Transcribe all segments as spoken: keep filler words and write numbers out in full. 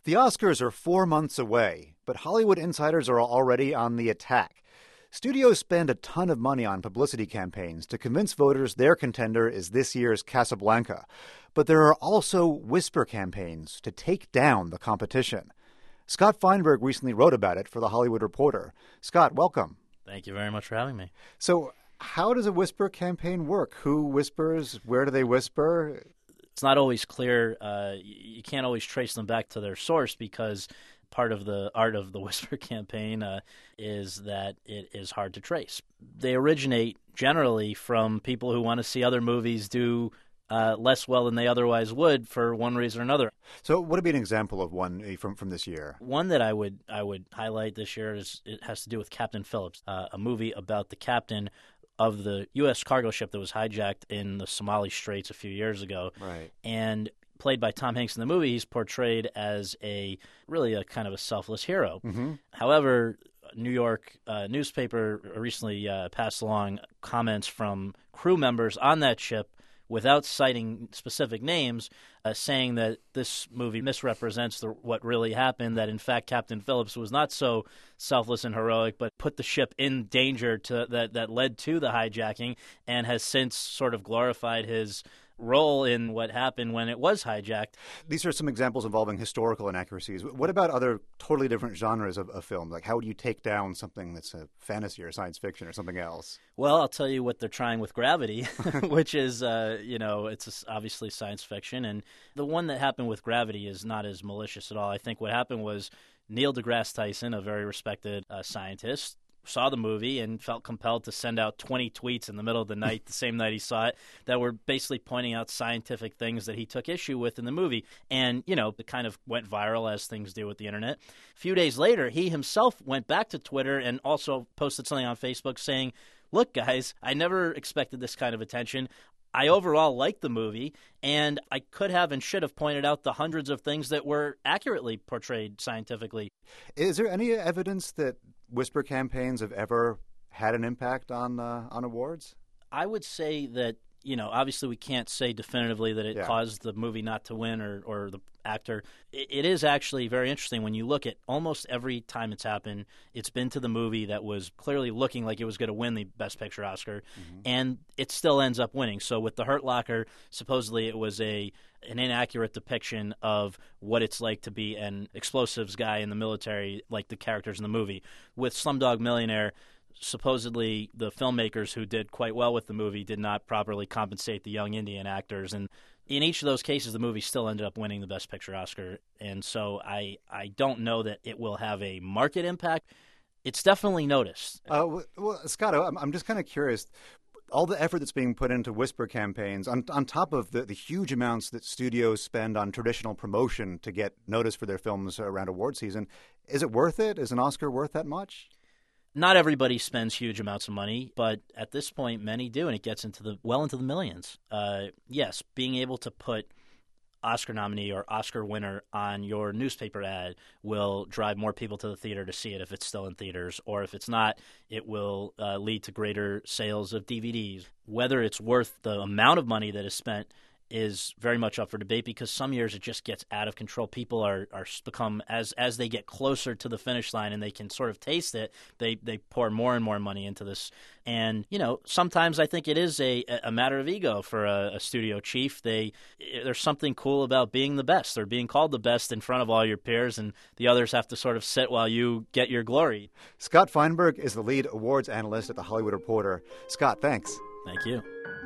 The Oscars are four months away, but Hollywood insiders are already on the attack. Studios spend a ton of money on publicity campaigns to convince voters their contender is this year's Casablanca. But there are also whisper campaigns to take down the competition. Scott Feinberg recently wrote about it for The Hollywood Reporter. Scott, welcome. Thank you very much for having me. So how does a whisper campaign work? Who whispers? Where do they whisper? It's not always clear. Uh, you can't always trace them back to their source because part of the art of the whisper campaign uh, is that it is hard to trace. They originate generally from people who want to see other movies do uh, less well than they otherwise would for one reason or another. So what would be an example of one from, from this year? One that I would I would highlight this year is it has to do with Captain Phillips, uh, a movie about the captain of the U S cargo ship that was hijacked in the Somali Straits a few years ago. Right. And played by Tom Hanks in the movie, he's portrayed as a really a kind of a selfless hero. Mm-hmm. However, a New York uh, newspaper recently uh, passed along comments from crew members on that ship without citing specific names, uh, saying that this movie misrepresents the, what really happened, that in fact Captain Phillips was not so selfless and heroic, but put the ship in danger to, that, that led to the hijacking, and has since sort of glorified his role in what happened when it was hijacked. These are some examples involving historical inaccuracies. What about other totally different genres of, of film? Like, how would you take down something that's a fantasy or science fiction or something else? Well, I'll tell you what they're trying with Gravity, which is, uh, you know, it's obviously science fiction. And the one that happened with Gravity is not as malicious at all. I think what happened was Neil deGrasse Tyson, a very respected uh, scientist, saw the movie and felt compelled to send out twenty tweets in the middle of the night, the same night he saw it, that were basically pointing out scientific things that he took issue with in the movie. And, you know, it kind of went viral, as things do with the internet. A few days later, he himself went back to Twitter and also posted something on Facebook saying, look, guys, I never expected this kind of attention. I overall liked the movie, and I could have and should have pointed out the hundreds of things that were accurately portrayed scientifically. Is there any evidence that whisper campaigns have ever had an impact on uh, on awards? I would say that, you know, obviously we can't say definitively that it Yeah. caused the movie not to win or, or the actor. It, it is actually very interesting when you look at almost every time it's happened, it's been to the movie that was clearly looking like it was going to win the Best Picture Oscar, mm-hmm. and it still ends up winning. So with The Hurt Locker, supposedly it was a an inaccurate depiction of what it's like to be an explosives guy in the military, like the characters in the movie. With Slumdog Millionaire, supposedly the filmmakers who did quite well with the movie did not properly compensate the young Indian actors. And in each of those cases, the movie still ended up winning the Best Picture Oscar. And so I, I don't know that it will have a market impact. It's definitely noticed. Uh, well, Scott, I'm, I'm just kind of curious. All the effort that's being put into whisper campaigns, on, on top of the, the huge amounts that studios spend on traditional promotion to get notice for their films around award season, is it worth it? Is an Oscar worth that much? Not everybody spends huge amounts of money, but at this point, many do, and it gets into the well into the millions. Uh, yes, being able to put Oscar nominee or Oscar winner on your newspaper ad will drive more people to the theater to see it if it's still in theaters, or if it's not, it will uh, lead to greater sales of D V Ds. Whether it's worth the amount of money that is spent is very much up for debate, because some years it just gets out of control. People are, are become, as as they get closer to the finish line and they can sort of taste it, they, they pour more and more money into this. And, you know, sometimes I think it is a, a matter of ego for a, a studio chief. They There's something cool about being the best, or being called the best in front of all your peers, and the others have to sort of sit while you get your glory. Scott Feinberg is the lead awards analyst at The Hollywood Reporter. Scott, thanks. Thank you.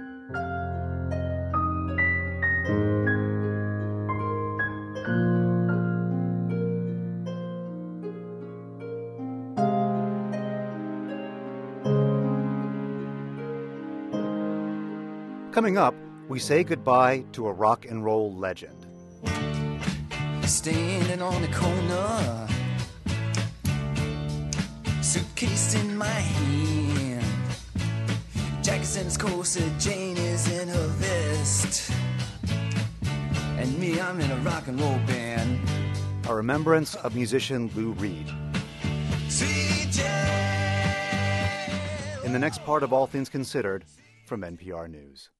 Coming up, we say goodbye to a rock and roll legend. Standing on the corner, suitcase in my hand, Jack's in his corset, Jane is in her vest, and me, I'm in a rock and roll band. A remembrance of musician Lou Reed. Sweet jazz. In the next part of All Things Considered from N P R News.